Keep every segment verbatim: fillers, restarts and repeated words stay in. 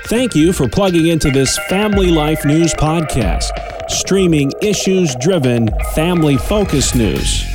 Thank you for plugging into this Family Life News podcast, streaming issues-driven, family-focused news.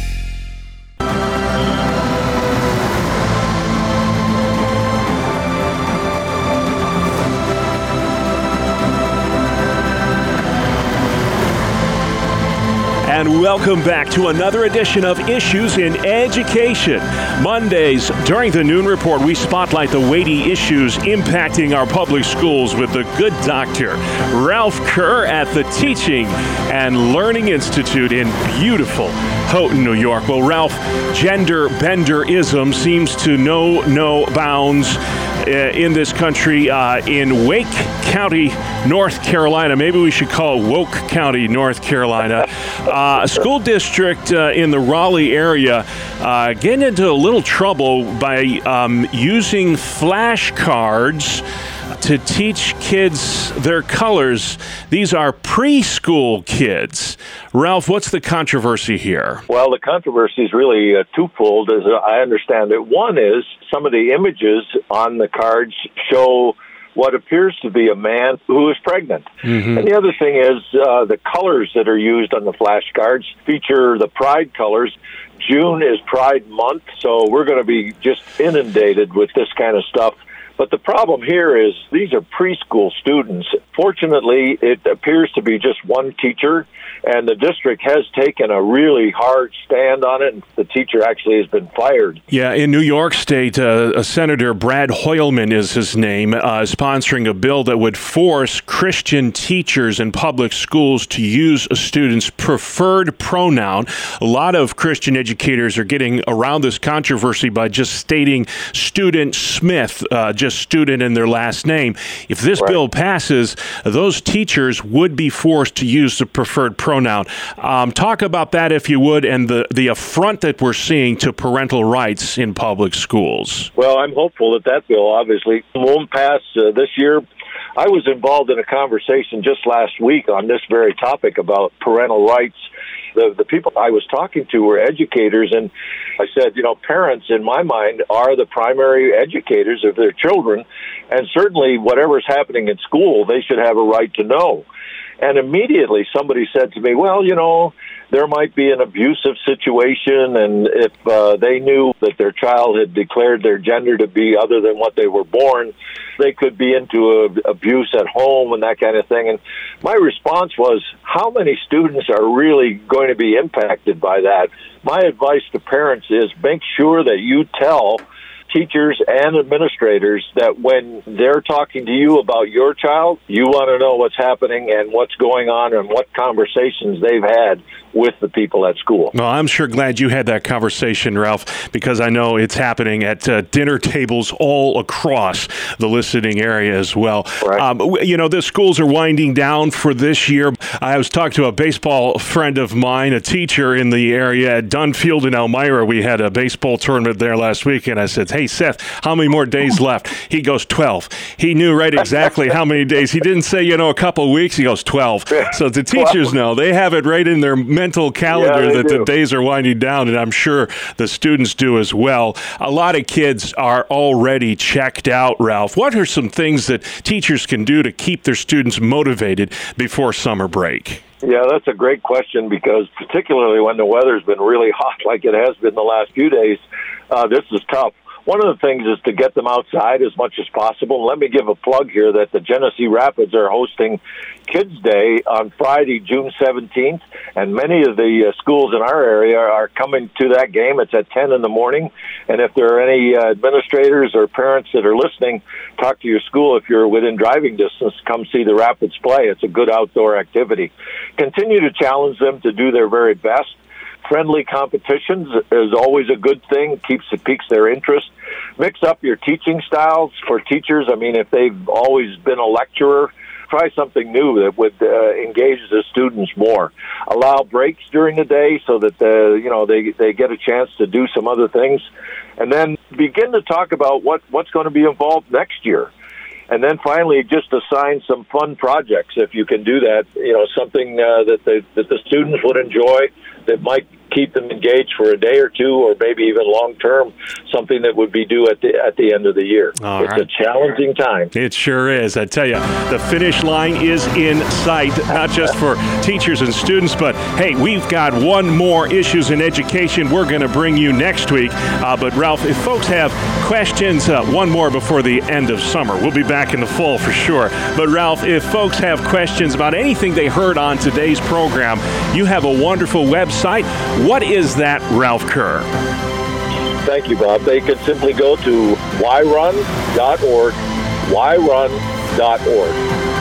And welcome back to another edition of Issues in Education. Mondays, during the Noon Report, we spotlight the weighty issues impacting our public schools with the good doctor, Ralph Kerr at the Teaching and Learning Institute in beautiful Houghton, New York. Well, Ralph, gender-benderism seems to know no bounds uh, in this country. Uh, in Wake County, North Carolina, maybe we should call it Woke County, North Carolina, uh, a school district uh, in the Raleigh area uh, getting into a little trouble by um, using flashcards to teach kids their colors. These are preschool kids. Ralph, what's the controversy here? Well, the controversy is really uh, twofold, as I understand it. One is some of the images on the cards show what appears to be a man who is pregnant. Mm-hmm. And the other thing is uh, the colors that are used on the flashcards feature the Pride colors. June is Pride Month, so we're going to be just inundated with this kind of stuff. But the problem here is these are preschool students. Fortunately, it appears to be just one teacher, and the district has taken a really hard stand on it, and the teacher actually has been fired. Yeah, in New York State, uh, Senator Brad Hoylman is his name, uh, sponsoring a bill that would force Christian teachers in public schools to use a student's preferred pronoun. A lot of Christian educators are getting around this controversy by just stating student Smith, uh, just student in their last name. If this right. bill passes, those teachers would be forced to use the preferred pronoun. Um, talk about that, if you would, and the, the affront that we're seeing to parental rights in public schools. Well, I'm hopeful that that bill obviously won't pass uh, this year. I was involved in a conversation just last week on this very topic about parental rights. The, the people I was talking to were educators, and I said, you know, parents, in my mind, are the primary educators of their children, and certainly whatever's happening in school, they should have a right to know. And immediately somebody said to me, well, you know, there might be an abusive situation, and if uh, they knew that their child had declared their gender to be other than what they were born, they could be into a, abuse at home and that kind of thing. And my response was, how many students are really going to be impacted by that? My advice to parents is make sure that you tell teachers and administrators that when they're talking to you about your child, you want to know what's happening and what's going on and what conversations they've had with the people at school. Well, I'm sure glad you had that conversation, Ralph, because I know it's happening at uh, dinner tables all across the listening area as well. Right. Um, you know, the schools are winding down for this year. I was talking to a baseball friend of mine, a teacher in the area at Dunfield in Elmira. We had a baseball tournament there last week, and I said, hey, Seth, how many more days left? He goes, twelve. He knew right exactly how many days. He didn't say, you know, a couple of weeks. He goes, twelve. So the teachers know. They have it right in their mental calendar yeah, that do. the days are winding down, and I'm sure the students do as well. A lot of kids are already checked out, Ralph. What are some things that teachers can do to keep their students motivated before summer break? Yeah, that's a great question, because particularly when the weather's been really hot like it has been the last few days, uh, this is tough. One of the things is to get them outside as much as possible. Let me give a plug here that the Genesee Rapids are hosting Kids Day on Friday, June seventeenth, and many of the uh, schools in our area are coming to that game. It's at ten in the morning, and if there are any uh, administrators or parents that are listening, talk to your school. If you're within driving distance, come see the Rapids play. It's a good outdoor activity. Continue to challenge them to do their very best. Friendly competitions is always a good thing, keeps it piques their interest. Mix up your teaching styles for teachers. I mean, if they've always been a lecturer, try something new that would uh, engage the students more. Allow breaks during the day so that the, you know they they get a chance to do some other things, and then begin to talk about what what's going to be involved next year. And then finally, just assign some fun projects if you can do that. You know, something uh, that the that the students would enjoy that might keep them engaged for a day or two, or maybe even long-term, something that would be due at the at the end of the year. All it's right. a challenging time. It sure is. I tell you, the finish line is in sight, not just for teachers and students, but hey, we've got one more Issues in Education we're going to bring you next week. Uh, but Ralph, if folks have questions, uh, one more before the end of summer. We'll be back in the fall for sure. But Ralph, if folks have questions about anything they heard on today's program, you have a wonderful website. What is that, Ralph Kerr? Thank you, Bob. They can simply go to y run dot org, y run dot org.